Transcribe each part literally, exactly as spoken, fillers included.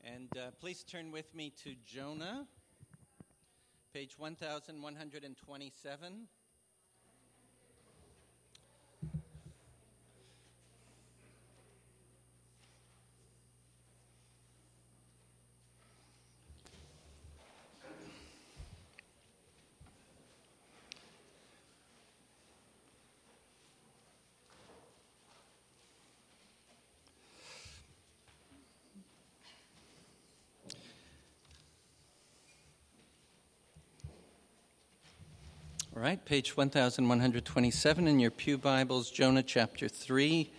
And uh, please turn with me to Jonah, page one thousand one hundred twenty-seven. All right, page one thousand one hundred twenty-seven in your pew Bibles, Jonah chapter three.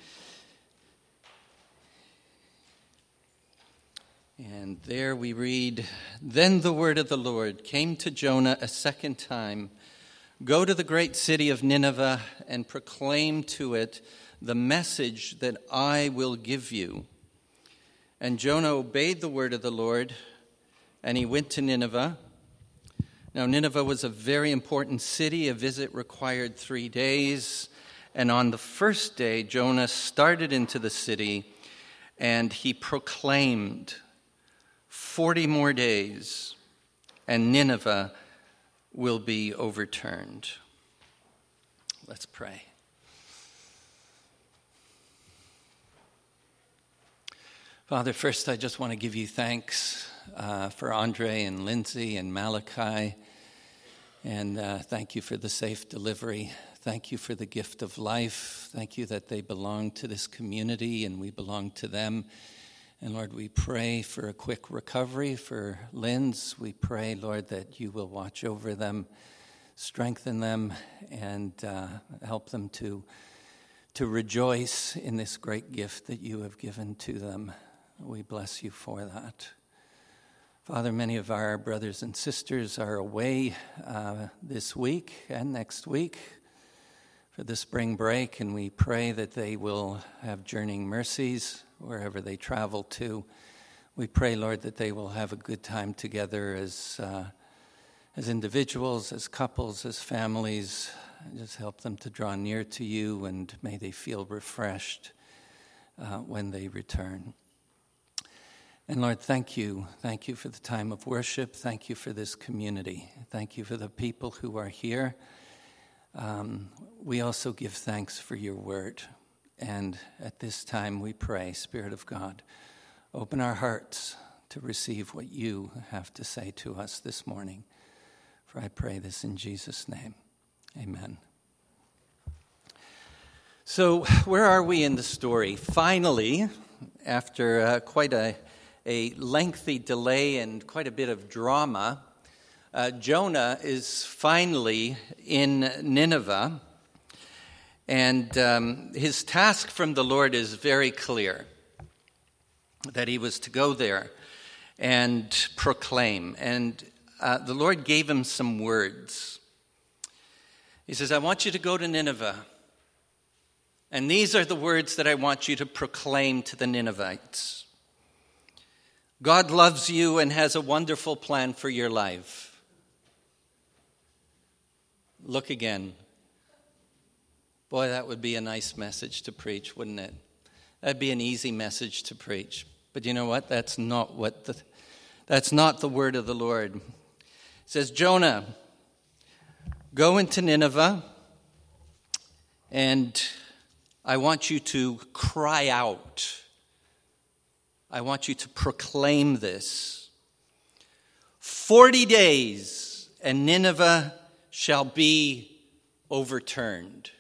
And there we read, "Then the word of the Lord came to Jonah a second time. Go to the great city of Nineveh and proclaim to it the message that I will give you." And Jonah obeyed the word of the Lord, and he went to Nineveh. Now, Nineveh was a very important city. A visit required three days. And on the first day, Jonah started into the city, and he proclaimed, forty more days, and Nineveh will be overturned. Let's pray. Father, first I just want to give you thanks uh, for Andre and Lindsay and Malachi, and uh, thank you for the safe delivery. Thank you for the gift of life. Thank you that they belong to this community and we belong to them. And Lord, we pray for a quick recovery for Linz. We pray, Lord, that you will watch over them, strengthen them, and uh, help them to, to rejoice in this great gift that you have given to them. We bless you for that. Father, many of our brothers and sisters are away uh, this week and next week for the spring break, and we pray that they will have journeying mercies wherever they travel to. We pray, Lord, that they will have a good time together as uh, as individuals, as couples, as families. Just help them to draw near to you, and may they feel refreshed uh, when they return. And Lord, thank you. Thank you for the time of worship. Thank you for this community. Thank you for the people who are here. Um, we also give thanks for your word. And at this time we pray, Spirit of God, open our hearts to receive what you have to say to us this morning. For I pray this in Jesus' name. Amen. So where are we in the story? Finally, after uh, quite a, a lengthy delay and quite a bit of drama, uh, Jonah is finally in Nineveh. And um, his task from the Lord is very clear, that he was to go there and proclaim. And uh, the Lord gave him some words. He says, I want you to go to Nineveh. And these are the words that I want you to proclaim to the Ninevites. God loves you and has a wonderful plan for your life. Look again. Boy, that would be a nice message to preach, wouldn't it? That'd be an easy message to preach. But you know what? That's not what the that's not the word of the Lord. It says, Jonah, go into Nineveh, and I want you to cry out. I want you to proclaim this. Forty days, and Nineveh shall be overturned.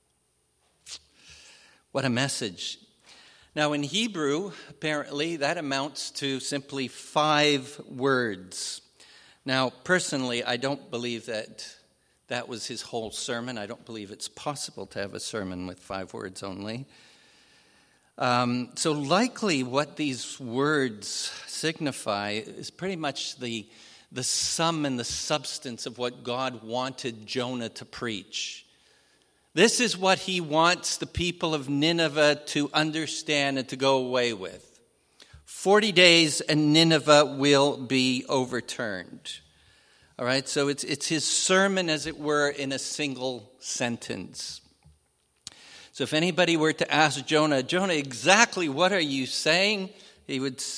What a message. Now, in Hebrew, apparently, that amounts to simply five words. Now, personally, I don't believe that that was his whole sermon. I don't believe it's possible to have a sermon with five words only. Um, so likely what these words signify is pretty much the, the sum and the substance of what God wanted Jonah to preach. This is what he wants the people of Nineveh to understand and to go away with. Forty days and Nineveh will be overturned. All right, so it's it's his sermon, as it were, in a single sentence. So if anybody were to ask Jonah, Jonah, exactly what are you saying? He would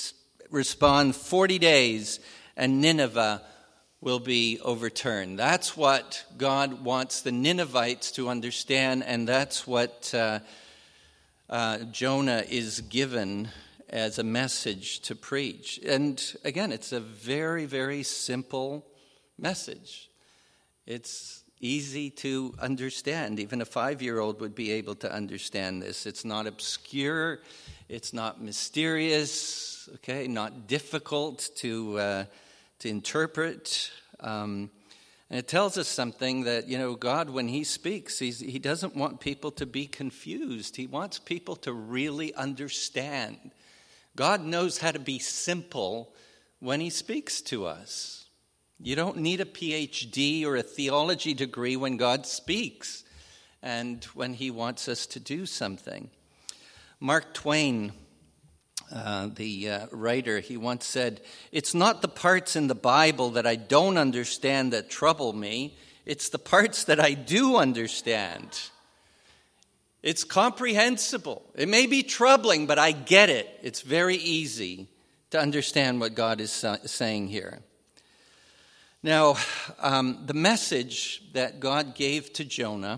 respond, forty days and Nineveh will be overturned. That's what God wants the Ninevites to understand, and that's what uh, uh, Jonah is given as a message to preach. And again, it's a very, very simple message. It's easy to understand. Even a five-year-old would be able to understand this. It's not obscure. It's not mysterious. Okay, not difficult to uh, to interpret. Um, and it tells us something that, you know, God, when he speaks, he's, he doesn't want people to be confused. He wants people to really understand. God knows how to be simple when he speaks to us. You don't need a P H D or a theology degree when God speaks and when he wants us to do something. Mark Twain, uh, the uh, writer, he once said, "It's not the parts in the Bible that I don't understand that trouble me. It's the parts that I do understand. It's comprehensible. It may be troubling, but I get it. It's very easy to understand what God is saying here." Now, um, the message that God gave to Jonah,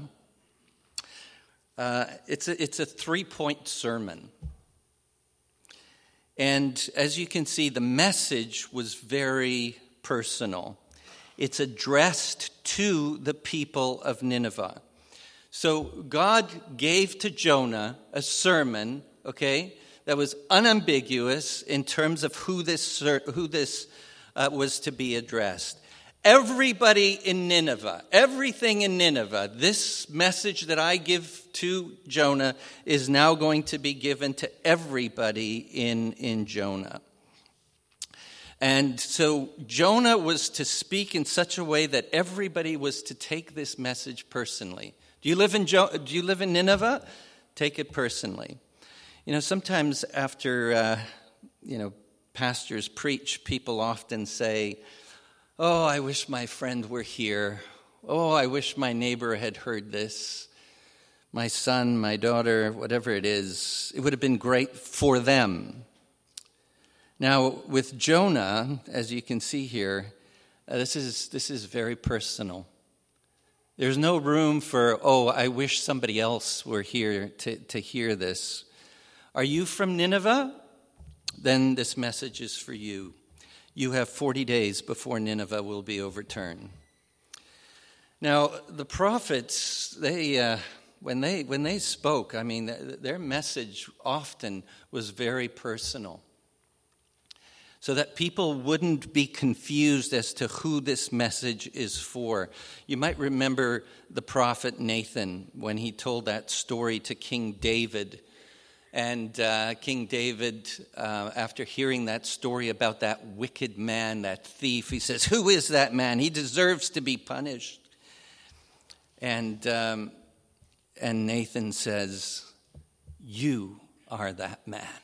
uh, it's a, it's a three-point sermon. And as you can see, the message was very personal. It's addressed to the people of Nineveh. So God gave to Jonah a sermon, okay, that was unambiguous in terms of who this who this uh, was to be addressed. Everybody in Nineveh, everything in Nineveh, this message that I give to Jonah is now going to be given to everybody in, in Jonah. And so Jonah was to speak in such a way that everybody was to take this message personally. Do you live in jo- do you live in Nineveh? Take it personally. You know, sometimes after uh, you know pastors preach, people often say, "Oh, I wish my friend were here. Oh, I wish my neighbor had heard this. My son, my daughter, whatever it is, it would have been great for them." Now, with Jonah, as you can see here, uh, this is this is very personal. There's no room for, "Oh, I wish somebody else were here to, to hear this." Are you from Nineveh? Then this message is for you. You have forty days before Nineveh will be overturned. Now, the prophets, they uh, when they when they spoke, I mean, their message often was very personal, so that people wouldn't be confused as to who this message is for. You might remember the prophet Nathan when he told that story to King David. And uh, King David, uh, after hearing that story about that wicked man, that thief, he says, "Who is that man? He deserves to be punished." And um, and Nathan says, "You are that man."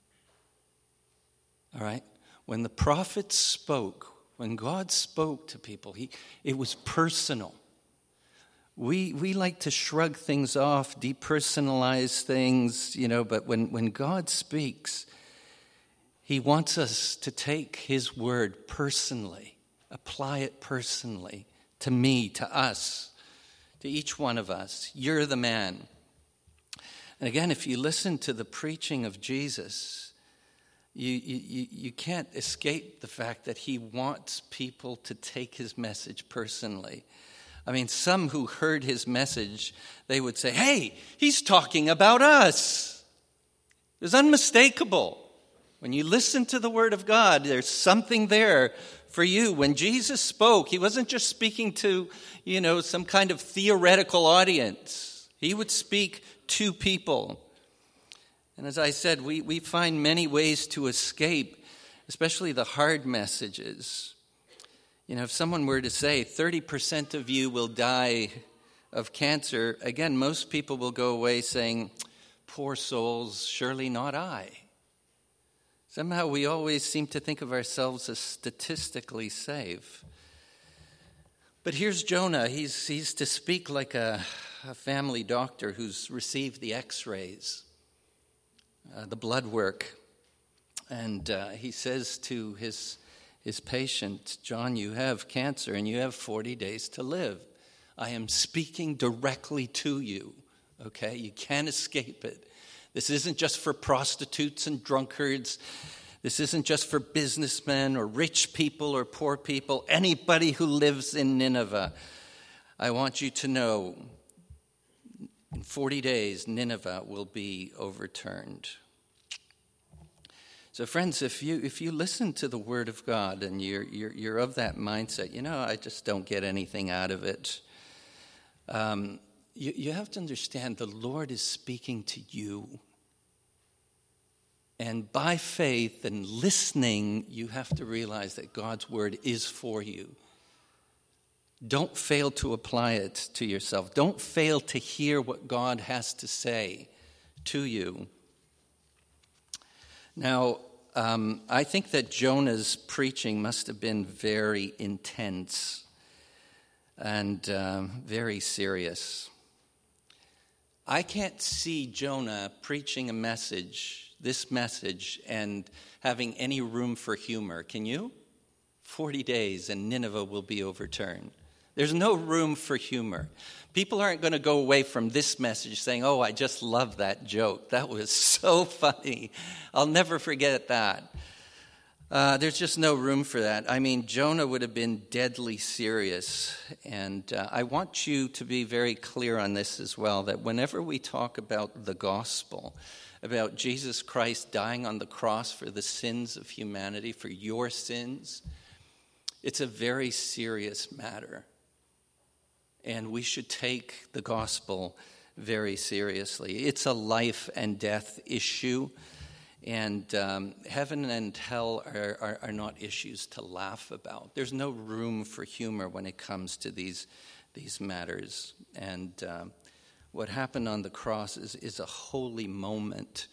All right? When the prophets spoke, when God spoke to people, he it was personal. We we like to shrug things off, depersonalize things, you know, but when, when God speaks, he wants us to take his word personally, apply it personally to me, to us, to each one of us. You're the man. And again, if you listen to the preaching of Jesus, you you you can't escape the fact that he wants people to take his message personally. I mean, some who heard his message, they would say, "Hey, he's talking about us." It was unmistakable. When you listen to the word of God, there's something there for you. When Jesus spoke, he wasn't just speaking to, you know, some kind of theoretical audience. He would speak to people. And as I said, we, we find many ways to escape, especially the hard messages. You know, if someone were to say thirty percent of you will die of cancer, again, most people will go away saying, "Poor souls, surely not I." Somehow we always seem to think of ourselves as statistically safe. But here's Jonah. He's, he's to speak like a, a family doctor who's received the x-rays, uh, the blood work. And uh, he says to his, his patient, John, you have cancer and you have forty days to live. I am speaking directly to you, okay? You can't escape it. This isn't just for prostitutes and drunkards. This isn't just for businessmen or rich people or poor people, anybody who lives in Nineveh. I want you to know, in forty days, Nineveh will be overturned. So friends, if you if you listen to the Word of God and you're, you're, you're of that mindset, you know, I just don't get anything out of it. Um, you, you have to understand the Lord is speaking to you. And by faith and listening, you have to realize that God's Word is for you. Don't fail to apply it to yourself. Don't fail to hear what God has to say to you. Now, um, I think that Jonah's preaching must have been very intense and um, very serious. I can't see Jonah preaching a message, this message, and having any room for humor. Can you? Forty days and Nineveh will be overturned. There's no room for humor. People aren't going to go away from this message saying, oh, I just love that joke. That was so funny. I'll never forget that. Uh, there's just no room for that. I mean, Jonah would have been deadly serious. And uh, I want you to be very clear on this as well, that whenever we talk about the gospel, about Jesus Christ dying on the cross for the sins of humanity, for your sins, it's a very serious matter. And we should take the gospel very seriously. It's a life and death issue. And um, heaven and hell are, are, are not issues to laugh about. There's no room for humor when it comes to these, these matters. And um, what happened on the cross is, is a holy moment.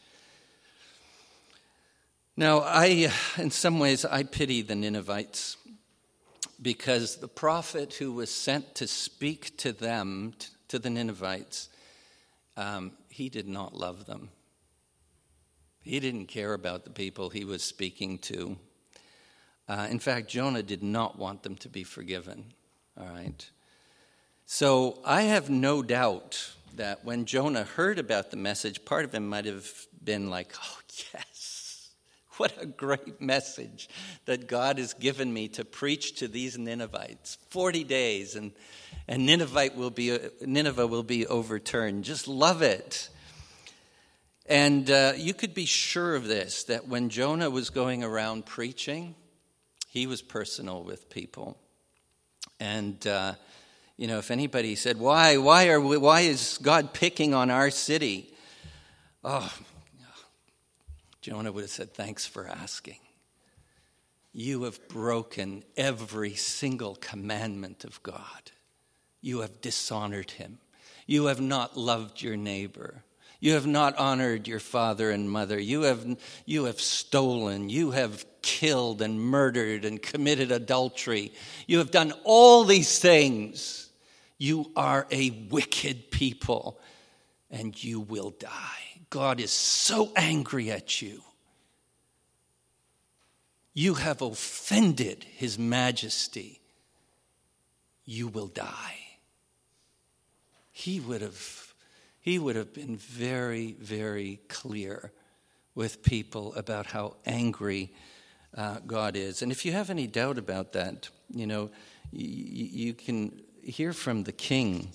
Now, I, in some ways, I pity the Ninevites, because the prophet who was sent to speak to them, to the Ninevites, um, he did not love them. He didn't care about the people he was speaking to. Uh, in fact, Jonah did not want them to be forgiven. All right. So I have no doubt that when Jonah heard about the message, part of him might have been like, oh, yes, what a great message that God has given me to preach to these Ninevites. Forty days and, and Ninevite will be, Nineveh will be overturned. Just love it. And uh, you could be sure of this, that when Jonah was going around preaching, he was personal with people. And, uh, you know, if anybody said, why, why are we, why is God picking on our city? Oh, Jonah would have said, thanks for asking. You have broken every single commandment of God. You have dishonored him. You have not loved your neighbor. You have not honored your father and mother. You have, you have stolen. You have killed and murdered and committed adultery. You have done all these things. You are a wicked people, and you will die. God is so angry at you. You have offended his majesty. You will die. He would have He would have been very, very clear with people about how angry uh, God is. And if you have any doubt about that, you know, you, you can hear from the king.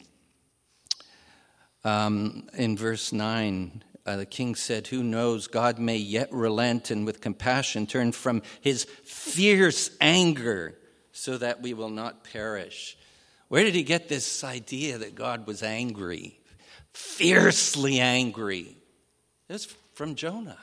Um, in verse nine, uh, the king said, who knows, God may yet relent and with compassion turn from his fierce anger so that we will not perish. Where did he get this idea that God was angry? Fiercely angry. It's from Jonah.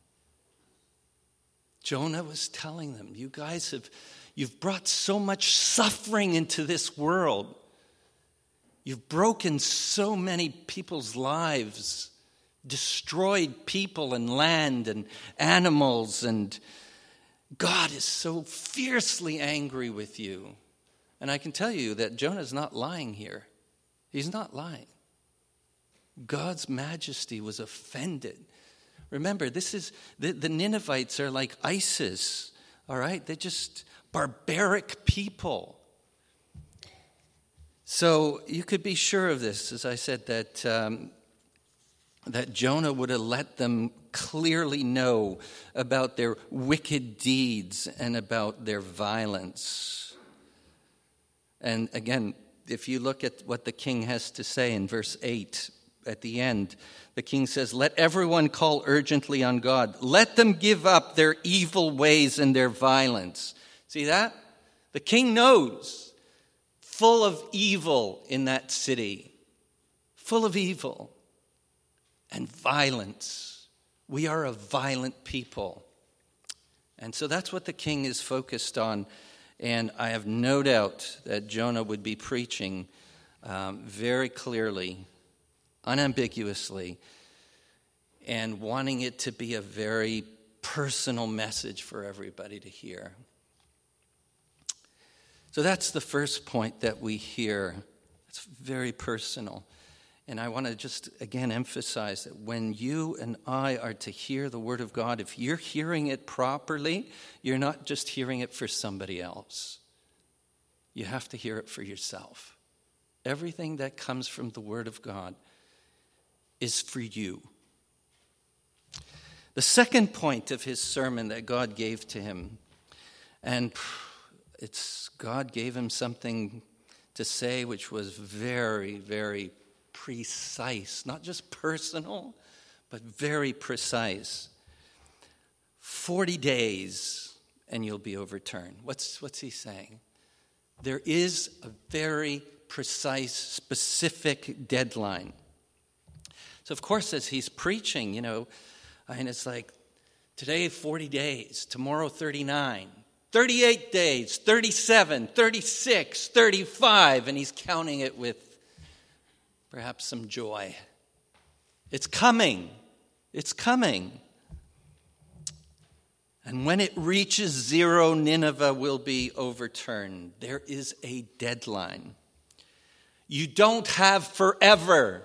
Jonah was telling them, you guys have, you've brought so much suffering into this world. You've broken so many people's lives, destroyed people and land and animals, and God is so fiercely angry with you. And I can tell you that Jonah's not lying here. He's not lying. God's majesty was offended Remember, this is the, the Ninevites are like ISIS, all right? They're just barbaric people. So you could be sure of this, as I said, that um, that Jonah would have let them clearly know about their wicked deeds and about their violence. And again, if you look at what the king has to say in verse eight, at the end, the king says, "Let everyone call urgently on God. Let them give up their evil ways and their violence." See that? The king knows, full of evil in that city, full of evil and violence. We are a violent people. And so that's what the king is focused on. And I have no doubt that Jonah would be preaching um, very clearly, unambiguously, and wanting it to be a very personal message for everybody to hear. So that's the first point that we hear. It's very personal. And I want to just, again, emphasize that when you and I are to hear the Word of God, if you're hearing it properly, you're not just hearing it for somebody else. You have to hear it for yourself. Everything that comes from the Word of God is for you. The second point of his sermon that God gave to him, and it's God gave him something to say which was very, very precise, not just personal, but very precise. Forty days and you'll be overturned. What's, what's he saying? There is a very precise, specific deadline. So, of course, as he's preaching, you know, and it's like, today forty days, tomorrow thirty-nine, thirty-eight days, thirty-seven, thirty-six, thirty-five, and he's counting it with perhaps some joy. It's coming. It's coming. And when it reaches zero, Nineveh will be overturned. There is a deadline. You don't have forever.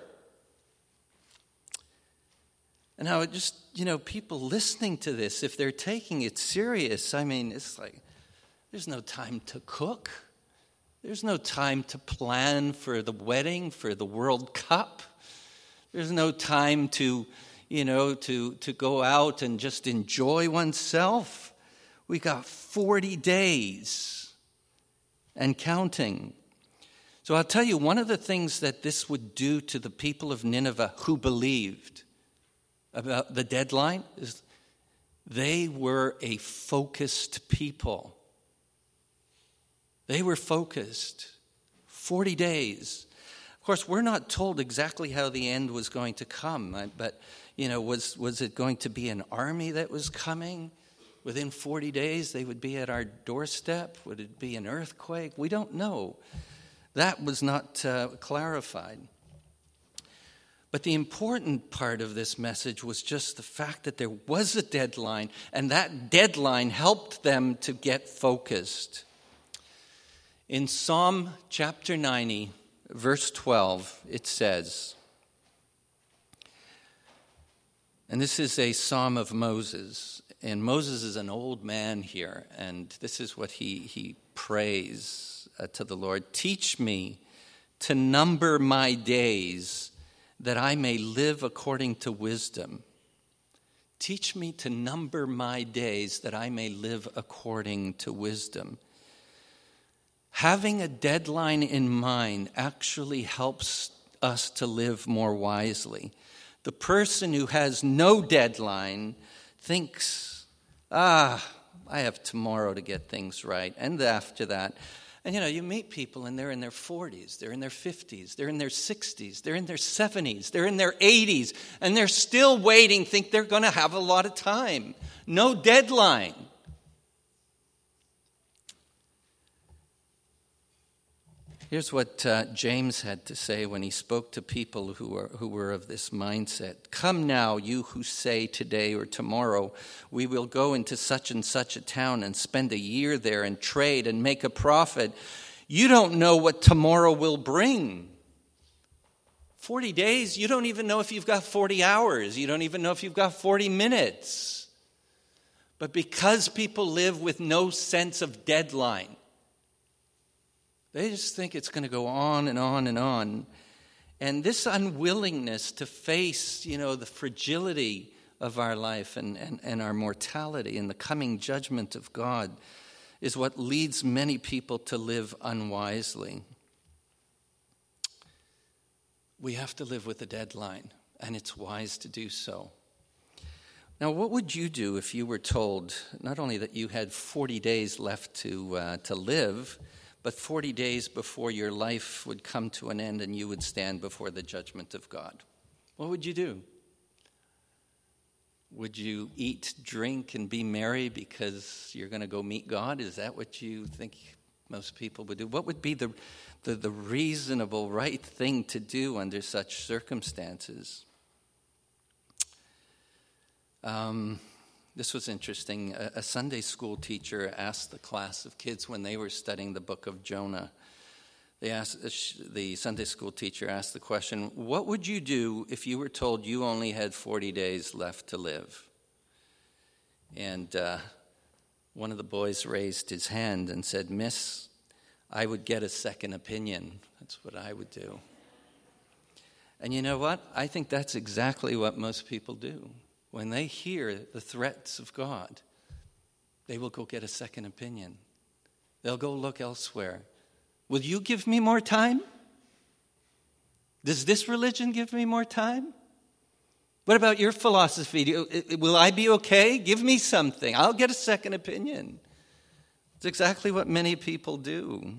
And now, just, you know, people listening to this, if they're taking it serious, I mean, it's like, there's no time to cook. There's no time to plan for the wedding, for the World Cup. There's no time to, you know, to, to go out and just enjoy oneself. We got forty days and counting. So I'll tell you, one of the things that this would do to the people of Nineveh who believed about the deadline is they were a focused people. They were focused. forty days. Of course, we're not told exactly how the end was going to come, but, you know, was, was it going to be an army that was coming? Within forty days, they would be at our doorstep? Would it be an earthquake? We don't know. That was not uh, clarified. But the important part of this message was just the fact that there was a deadline, and that deadline helped them to get focused. In Psalm chapter ninety, verse twelve, it says, and this is a psalm of Moses, and Moses is an old man here, and this is what he, he prays uh, to the Lord. "Teach me to number my days, that I may live according to wisdom." Teach me to number my days, that I may live according to wisdom. Having a deadline in mind actually helps us to live more wisely. The person who has no deadline thinks, ah, I have tomorrow to get things right, and after that. And, you know, you meet people and they're in their forties, they're in their fifties, they're in their sixties, they're in their seventies, they're in their eighties, and they're still waiting, think they're going to have a lot of time. No deadline. Here's what uh, James had to say when he spoke to people who were, who were of this mindset. "Come now, you who say today or tomorrow, we will go into such and such a town and spend a year there and trade and make a profit. You don't know what tomorrow will bring. forty days, you don't even know if you've got forty hours. You don't even know if you've got forty minutes. But because people live with no sense of deadline, they just think it's going to go on and on and on. And this unwillingness to face, you know, the fragility of our life and, and, and our mortality and the coming judgment of God is what leads many people to live unwisely. We have to live with a deadline, and it's wise to do so. Now, what would you do if you were told not only that you had forty days left to uh, to live, but forty days before your life would come to an end and you would stand before the judgment of God? What would you do? Would you eat, drink, and be merry because you're going to go meet God? Is that what you think most people would do? What would be the, the, the reasonable, right thing to do under such circumstances? Um, this was interesting. A, a Sunday school teacher asked the class of kids when they were studying the book of Jonah. They asked the Sunday school teacher asked the question, "What would you do if you were told you only had forty days left to live?" And uh, one of the boys raised his hand and said, "Miss, I would get a second opinion. That's what I would do." And you know what? I think that's exactly what most people do. When they hear the threats of God, they will go get a second opinion. They'll go look elsewhere. Will you give me more time? Does this religion give me more time? What about your philosophy? Do you, will I be okay? Give me something. I'll get a second opinion. It's exactly what many people do.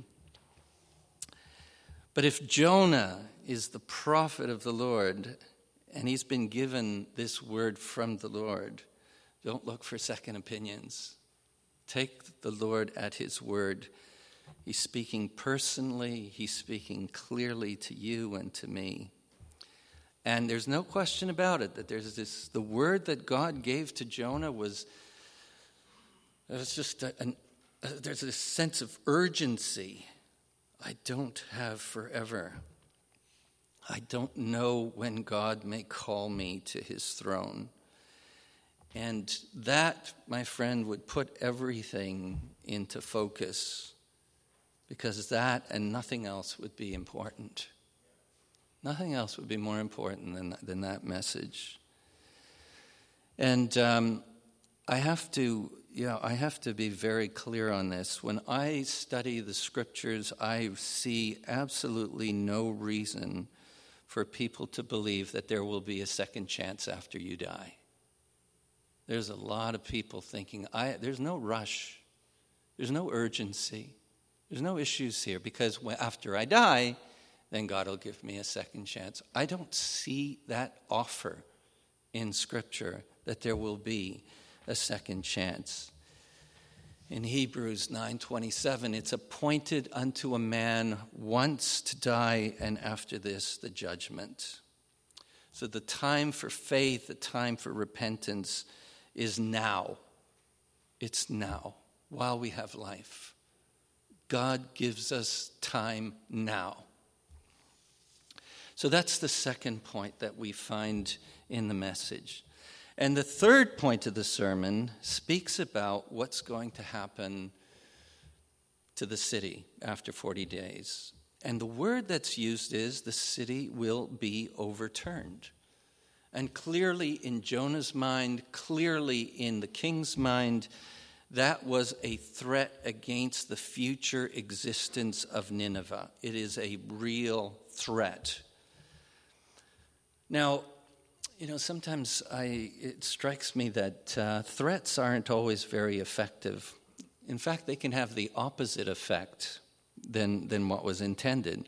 But if Jonah is the prophet of the Lord, and he's been given this word from the Lord, don't look for second opinions. Take the Lord at his word. He's speaking personally. He's speaking clearly to you and to me. And there's no question about it that there's this, the word that God gave to Jonah was, it was just, a, an, a, there's this sense of urgency. I don't have forever. I don't know when God may call me to his throne. And that, my friend, would put everything into focus, because that and nothing else would be important. Nothing else would be more important than, than that message. And um, I have to, you know, I have to be very clear on this. When I study the scriptures, I see absolutely no reason for people to believe that there will be a second chance after you die. There's a lot of people thinking, I, there's no rush. There's no urgency. There's no issues here, because when, after I die, then God will give me a second chance. I don't see that offer in Scripture that there will be a second chance. In Hebrews nine twenty-seven, it's appointed unto a man once to die, and after this, the judgment. So the time for faith, the time for repentance is now. It's now, while we have life. God gives us time now. So that's the second point that we find in the message. And the third point of the sermon speaks about what's going to happen to the city after forty days. And the word that's used is the city will be overturned. And clearly in Jonah's mind, clearly in the king's mind, that was a threat against the future existence of Nineveh. It is a real threat. Now, you know, sometimes I, it strikes me that uh, threats aren't always very effective. In fact, they can have the opposite effect than than what was intended.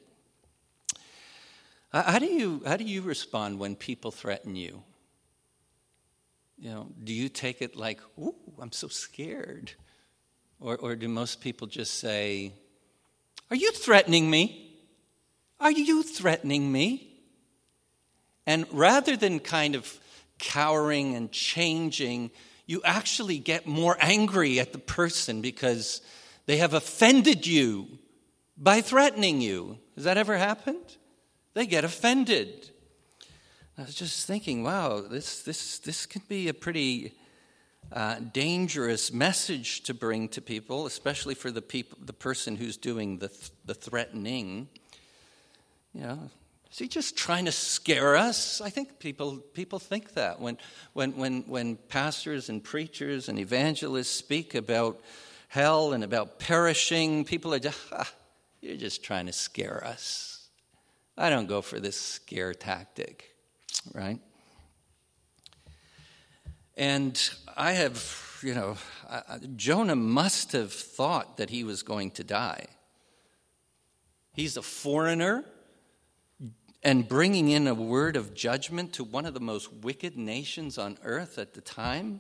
How do you how do you respond when people threaten you? You know, do you take it like, "Ooh, I'm so scared," or or do most people just say, "Are you threatening me? Are you threatening me?" And rather than kind of cowering and changing, you actually get more angry at the person because they have offended you by threatening you. Has that ever happened? They get offended. I was just thinking, wow, this this this can be a pretty uh, dangerous message to bring to people, especially for the people, the person who's doing the th- the threatening. You know, is he just trying to scare us? I think people people think that when when when when pastors and preachers and evangelists speak about hell and about perishing, people are just, ah, you're just trying to scare us. I don't go for this scare tactic. Right? And I have, you know, uh, Jonah must have thought that he was going to die. He's a foreigner and bringing in a word of judgment to one of the most wicked nations on earth at the time.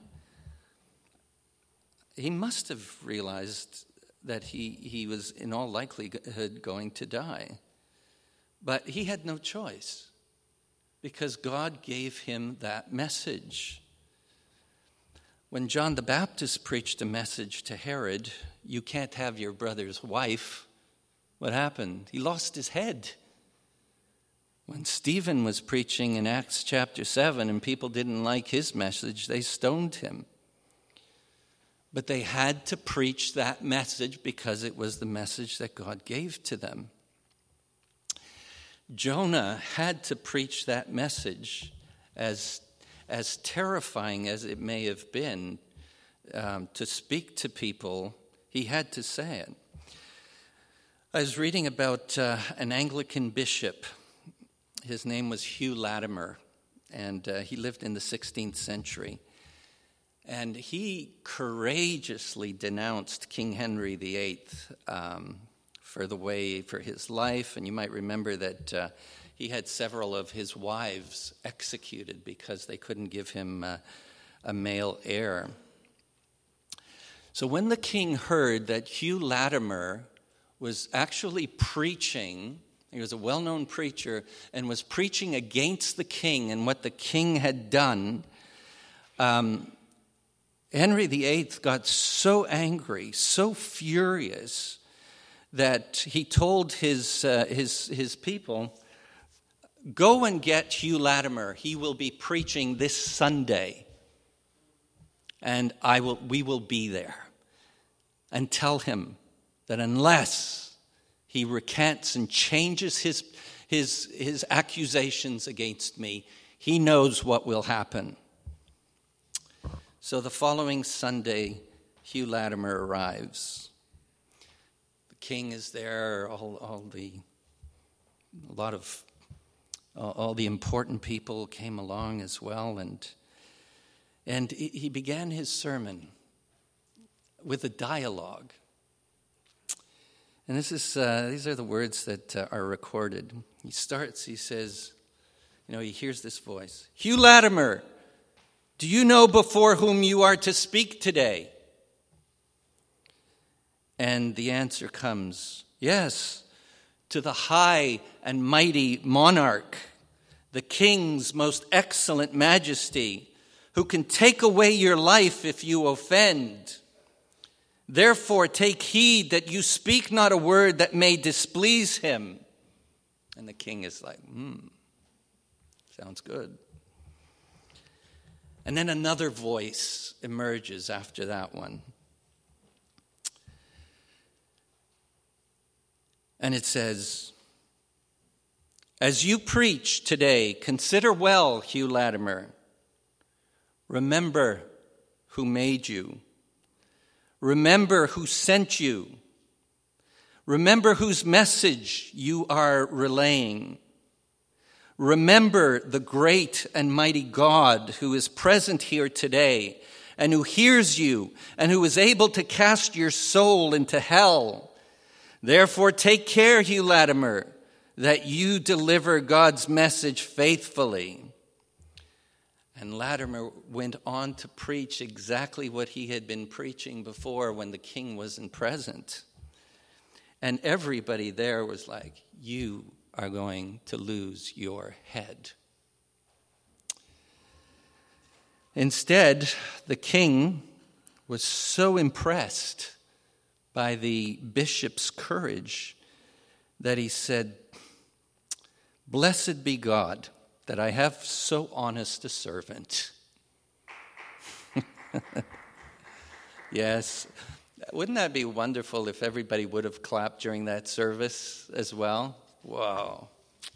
He must have realized that he, he was in all likelihood going to die. But he had no choice, because God gave him that message. When John the Baptist preached a message to Herod, you can't have your brother's wife, what happened? He lost his head. When Stephen was preaching in Acts chapter seven and people didn't like his message, they stoned him. But they had to preach that message because it was the message that God gave to them. Jonah had to preach that message, as as terrifying as it may have been, um, to speak to people. He had to say it. I was reading about uh, an Anglican bishop. His name was Hugh Latimer, and uh, he lived in the sixteenth century. And he courageously denounced King Henry the Eighth um for the way, for his life. And you might remember that uh, he had several of his wives executed because they couldn't give him uh, a male heir. So when the king heard that Hugh Latimer was actually preaching, he was a well-known preacher, and was preaching against the king and what the king had done, um, Henry the Eighth got so angry, so furious, that he told his uh, his his people, go and get Hugh Latimer. He will be preaching this Sunday, and I will we will be there. And tell him that unless he recants and changes his his his accusations against me, he knows what will happen. So the following Sunday, Hugh Latimer arrives. King is there, all, all the, a lot of, uh, all the important people came along as well, and and he began his sermon with a dialogue. And this is uh, these are the words that uh, are recorded. He starts, he says, you know, he hears this voice, Hugh Latimer, do you know before whom you are to speak today? And the answer comes, yes, to the high and mighty monarch, the king's most excellent majesty, who can take away your life if you offend. Therefore, take heed that you speak not a word that may displease him. And the king is like, hmm, sounds good. And then another voice emerges after that one. And it says, as you preach today, consider well, Hugh Latimer. Remember who made you. Remember who sent you. Remember whose message you are relaying. Remember the great and mighty God who is present here today and who hears you and who is able to cast your soul into hell. Therefore, take care, Hugh Latimer, that you deliver God's message faithfully. And Latimer went on to preach exactly what he had been preaching before when the king wasn't present. And everybody there was like, you are going to lose your head. Instead, the king was so impressed by the bishop's courage that he said, Blessed be God that I have so honest a servant. Yes. Wouldn't that be wonderful if everybody would have clapped during that service as well? Wow.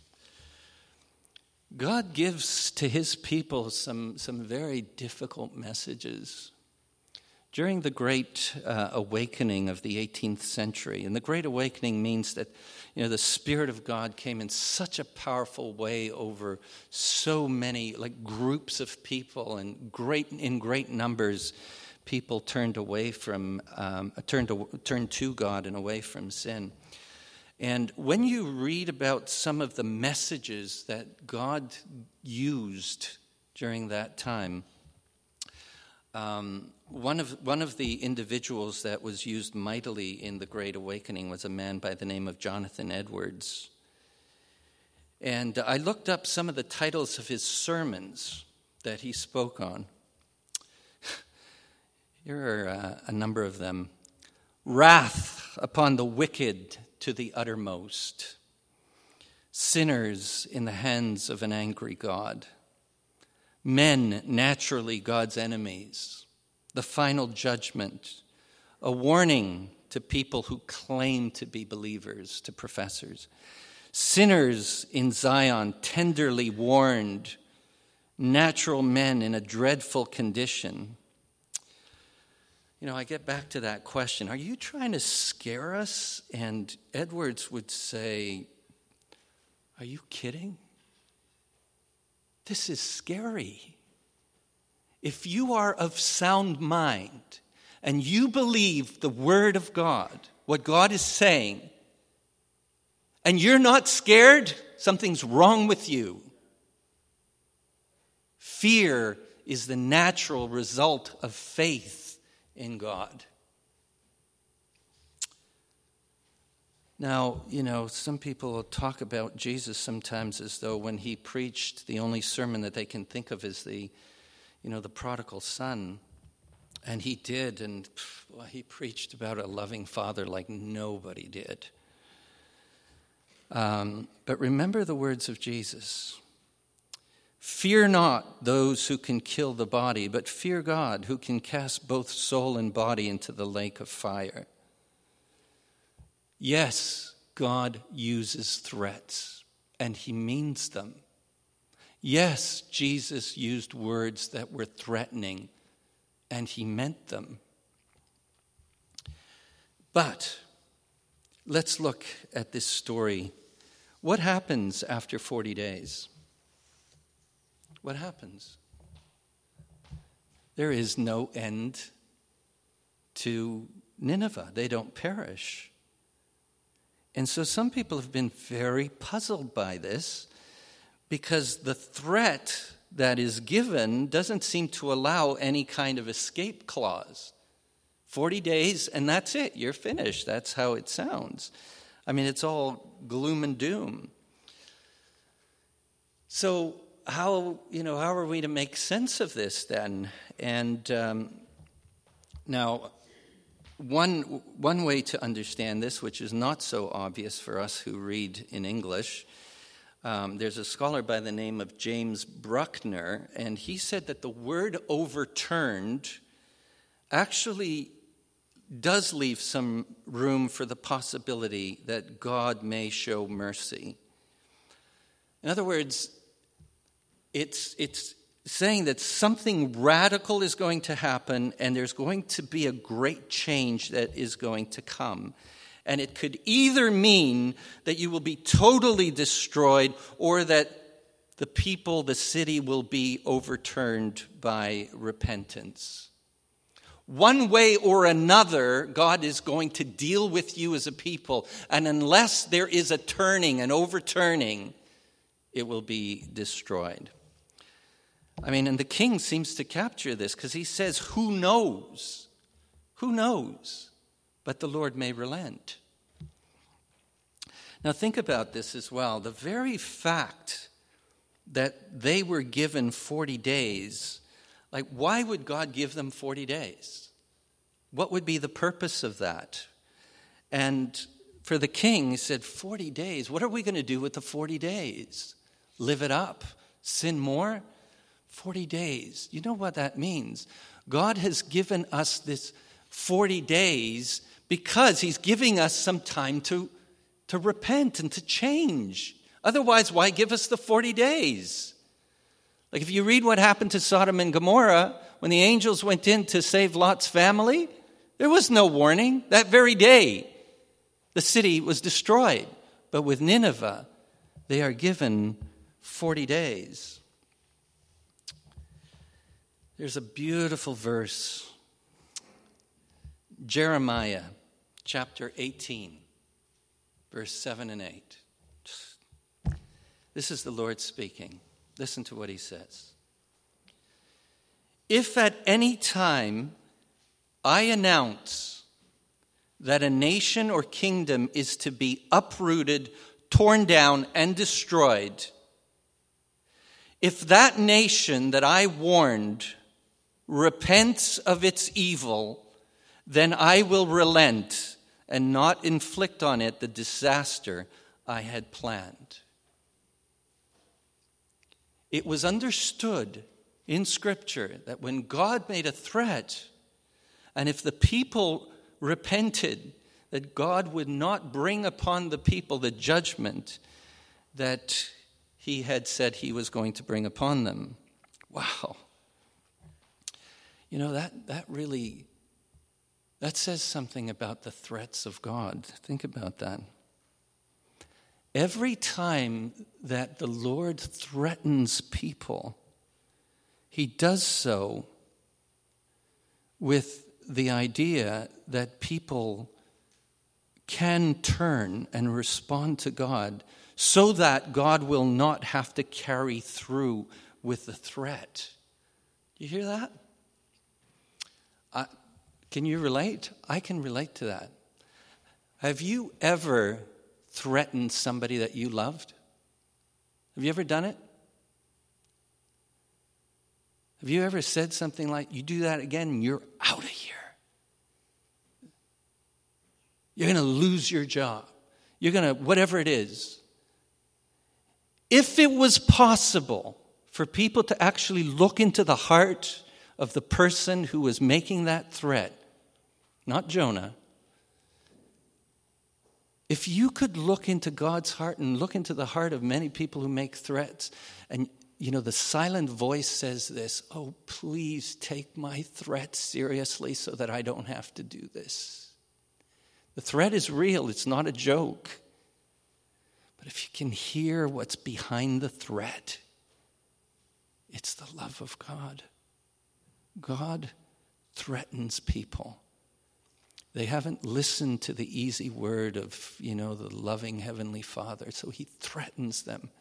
God gives to his people some, some very difficult messages. During the Great uh, Awakening of the eighteenth century, and the Great Awakening means that, you know, the Spirit of God came in such a powerful way over so many, like groups of people, and great in great numbers, people turned away from, um, turned to, turned to God and away from sin. And when you read about some of the messages that God used during that time, um, One of one of the individuals that was used mightily in the Great Awakening was a man by the name of Jonathan Edwards. And I looked up some of the titles of his sermons that he spoke on. Here are uh, a number of them. Wrath upon the wicked to the uttermost. Sinners in the hands of an angry God. Men naturally God's enemies. The final judgment, a warning to people who claim to be believers, to professors. Sinners in Zion tenderly warned, natural men in a dreadful condition. You know, I get back to that question, are you trying to scare us? And Edwards would say, are you kidding? This is scary. If you are of sound mind and you believe the word of God, what God is saying, and you're not scared, something's wrong with you. Fear is the natural result of faith in God. Now, you know, some people talk about Jesus sometimes as though when he preached, the only sermon that they can think of is the You know, the prodigal son, and he did, and well, he preached about a loving father like nobody did. Um, but remember the words of Jesus. Fear not those who can kill the body, but fear God who can cast both soul and body into the lake of fire. Yes, God uses threats, and he means them. Yes, Jesus used words that were threatening, and he meant them. But let's look at this story. What happens after forty days? What happens? There is no end to Nineveh. They don't perish. And so some people have been very puzzled by this, because the threat that is given doesn't seem to allow any kind of escape clause. forty days and that's it, you're finished. That's how it sounds. I mean, it's all gloom and doom. So how, you know, how are we to make sense of this then? And um, now, one, one way to understand this, which is not so obvious for us who read in English, Um, there's a scholar by the name of James Bruckner, and he said that the word overturned actually does leave some room for the possibility that God may show mercy. In other words, it's, it's saying that something radical is going to happen, and there's going to be a great change that is going to come. And it could either mean that you will be totally destroyed, or that the people, the city, will be overturned by repentance. One way or another, God is going to deal with you as a people. And unless there is a turning, an overturning, it will be destroyed. I mean, and the king seems to capture this, because he says, who knows? Who knows? But the Lord may relent. Now think about this as well. The very fact that they were given forty days, like, why would God give them forty days? What would be the purpose of that? And for the king, he said, forty days. What are we going to do with the forty days? Live it up? Sin more? forty days. You know what that means? God has given us this forty days because he's giving us some time to, to repent and to change. Otherwise, why give us the forty days? Like if you read what happened to Sodom and Gomorrah, when the angels went in to save Lot's family, there was no warning. That very day, the city was destroyed. But with Nineveh, they are given forty days. There's a beautiful verse. Jeremiah chapter eighteen, verse seven and eight. This is the Lord speaking. Listen to what he says. If at any time I announce that a nation or kingdom is to be uprooted, torn down, and destroyed, if that nation that I warned repents of its evil, then I will relent and not inflict on it the disaster I had planned. It was understood in Scripture that when God made a threat, and if the people repented, that God would not bring upon the people the judgment that he had said he was going to bring upon them. Wow. You know, that, that really, that says something about the threats of God. Think about that. Every time that the Lord threatens people, he does so with the idea that people can turn and respond to God so that God will not have to carry through with the threat. You hear that? Uh, can you relate? I can relate to that. Have you ever threatened somebody that you loved? Have you ever done it? Have you ever said something like, you do that again and you're out of here? You're going to lose your job. You're going to, whatever it is. If it was possible for people to actually look into the heart of the person who was making that threat, not Jonah, if you could look into God's heart and look into the heart of many people who make threats, and, you know, the silent voice says this, oh, please take my threat seriously so that I don't have to do this. The threat is real. It's not a joke. But if you can hear what's behind the threat, it's the love of God. God threatens people. They haven't listened to the easy word of, you know, the loving Heavenly Father. So he threatens them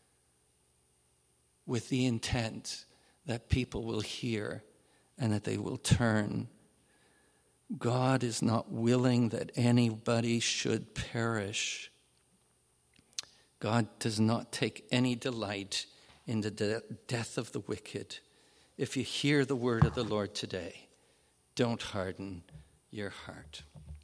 with the intent that people will hear and that they will turn. God is not willing that anybody should perish. God does not take any delight in the de- death of the wicked. If you hear the word of the Lord today, don't harden your heart.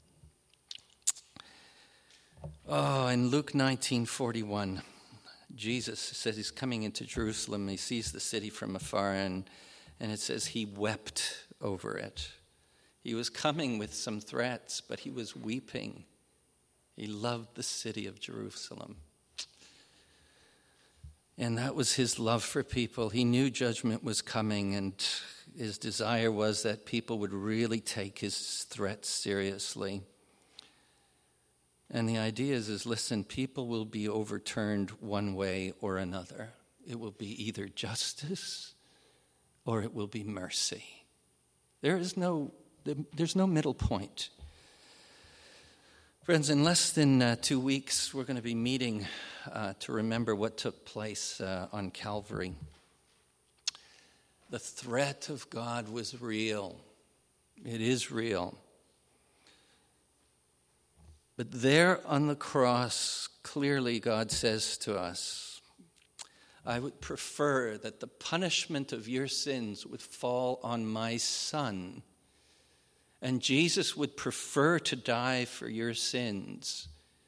Oh, in Luke nineteen forty-one, Jesus says he's coming into Jerusalem. He sees the city from afar, and, and it says he wept over it. He was coming with some threats, but he was weeping. He loved the city of Jerusalem. And that was his love for people. He knew judgment was coming, and his desire was that people would really take his threats seriously. And the idea is, is, listen, people will be overturned one way or another. It will be either justice or it will be mercy. There is no, there's no middle point. Friends, in less than uh, two weeks, we're going to be meeting uh, to remember what took place uh, on Calvary. The threat of God was real. It is real. But there on the cross, clearly God says to us, I would prefer that the punishment of your sins would fall on my Son. And Jesus would prefer to die for your sins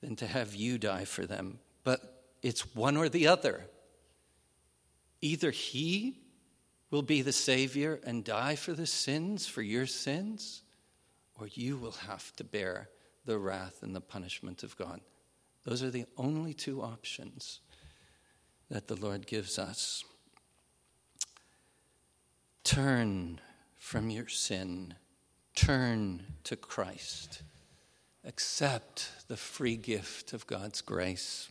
than to have you die for them. But it's one or the other. Either he will be the Savior and die for the sins, for your sins, or you will have to bear the wrath and the punishment of God. Those are the only two options that the Lord gives us. Turn from your sin. Turn to Christ. Accept the free gift of God's grace.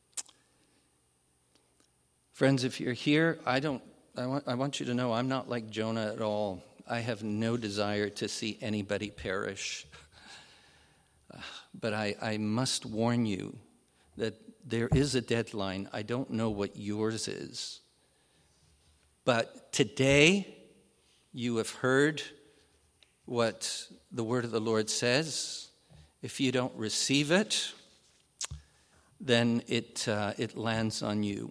Friends, if you're here, I don't. I want, I want you to know I'm not like Jonah at all. I have no desire to see anybody perish. Uh, but I, I must warn you that there is a deadline. I don't know what yours is. But today, you have heard what the word of the Lord says. If you don't receive it, then it uh, it lands on you.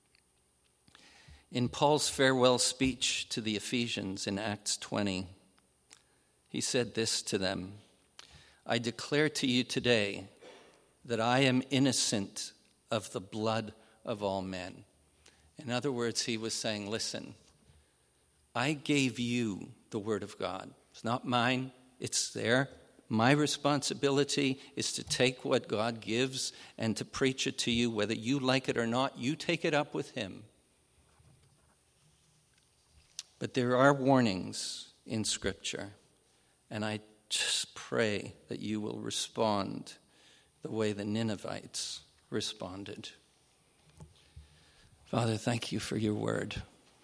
In Paul's farewell speech to the Ephesians in Acts twenty, he said this to them: I declare to you today that I am innocent of the blood of all men. In other words, he was saying, listen, I gave you the word of God. It's not mine, it's there. My responsibility is to take what God gives and to preach it to you. Whether you like it or not, you take it up with him. But there are warnings in Scripture, and I just pray that you will respond the way the Ninevites responded. Father, thank you for your word.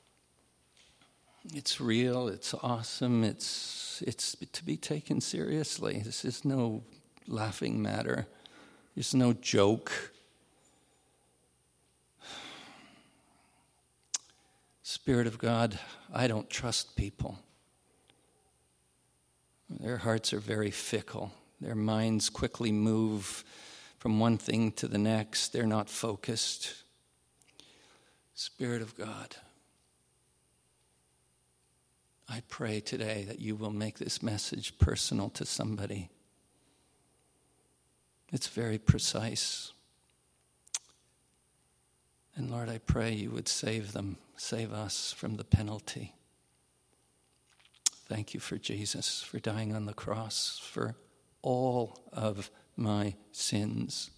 It's real, it's awesome, it's it's to be taken seriously. This is no laughing matter. It's no joke. Spirit of God, I don't trust people. Their hearts are very fickle. Their minds quickly move from one thing to the next. They're not focused. Spirit of God, I pray today that you will make this message personal to somebody. It's very precise. And Lord, I pray you would save them, save us from the penalty. Thank you for Jesus, for dying on the cross, for all of my sins.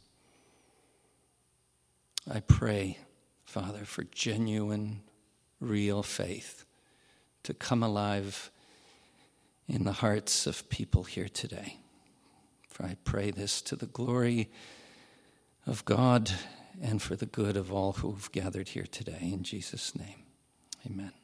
I pray, Father, for genuine, real faith to come alive in the hearts of people here today. For I pray this to the glory of God and for the good of all who have gathered here today. In Jesus' name, amen.